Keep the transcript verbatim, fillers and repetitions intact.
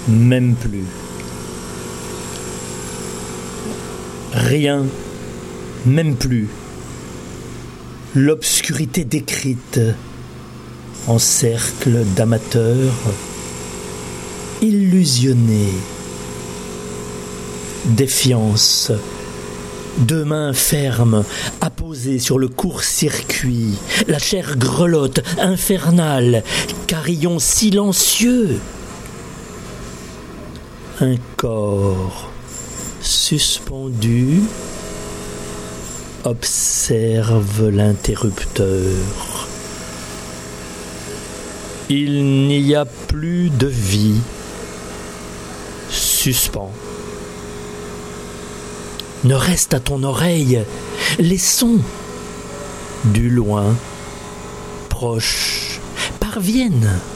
même plus. Rien, même plus. L'obscurité décrite en cercle d'amateurs illusionnés. Défiance, deux mains fermes apposées sur le court-circuit, la chair grelotte, infernale, carillon silencieux. Un corps suspendu observe l'interrupteur. Il n'y a plus de vie. Suspens. Ne reste à ton oreille les sons du loin, proches, parviennent